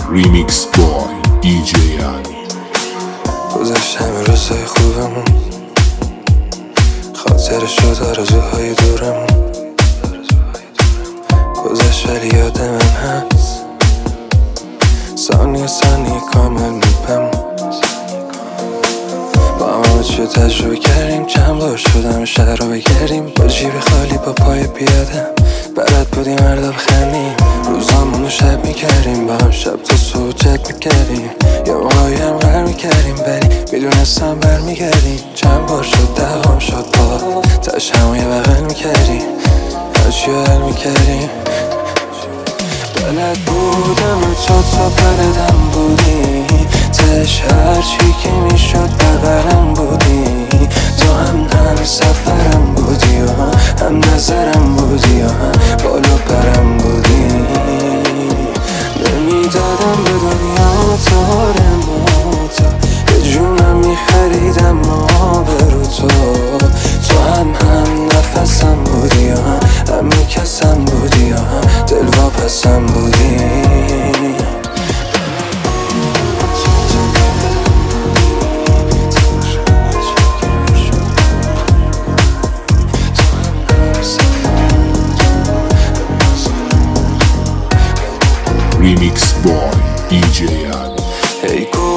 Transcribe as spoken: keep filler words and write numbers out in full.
ریمیکس بای دی جی علی. گذشت همه روزای خوبمون، خاطر شد آرزوهای دورمون. گذشت ولی یادم هست، ثانیه ثانیه کامل میپم. با همه چی تجربه کردیم، چند بار شدم شهر رو بگردیم. با جیب خالی با پای پیاده بلد بودیم مردا بخندیم. روزامون رو شب میکردیم، با هم شب تا صبح چت میکردیم. یه موهایی هم غر میکردیم ولی میدونستم برمیگردیم. چند بار شد دوام شد با تش همو یه بغل میکردیم، هرچی رو حل میکردیم. بلد بودم تو تا بلدم بودی، تش هرچی که میشد بغلم بودی. تو هم هم سفرم بودی و هم نظرم بودی و هم بالا پرم بودی. نمیدادم به دنیا تار موتا، به جونم میخریدم آبرو تو. تو هم هم نفسم بودی و هم همه کسم بودی و هم دلواپسم بودی. ریمیکس بای دی جی علی. ای